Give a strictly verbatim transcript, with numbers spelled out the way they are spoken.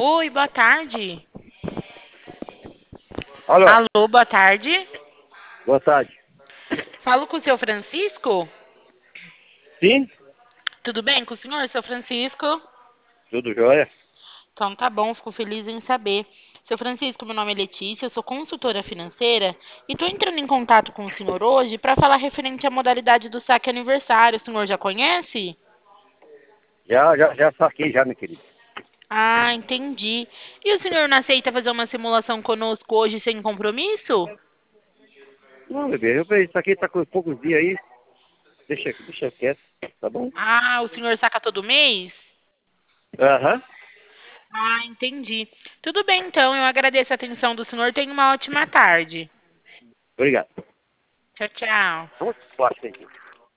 Oi, boa tarde. Alô, Alô, boa tarde. boa tarde. Falo com o seu Francisco? Sim? Tudo bem com o senhor, seu Francisco? Tudo jóia? Então tá bom, fico feliz em saber. Seu Francisco, meu nome é Letícia, eu sou consultora financeira e tô entrando em contato com o senhor hoje para falar referente à modalidade do saque aniversário. O senhor já conhece? Já, já, já saquei já, meu querido. Ah, entendi. E o senhor não aceita fazer uma simulação conosco hoje sem compromisso? Não, bebê, eu falei, isso aqui tá com poucos dias aí. Deixa, deixa quieto, tá bom? Ah, o senhor saca todo mês? Aham, Ah, entendi. Tudo bem, então. Eu agradeço a atenção do senhor. Tenha uma ótima tarde. obrigado. Tchau, tchau. Muito fácil, hein?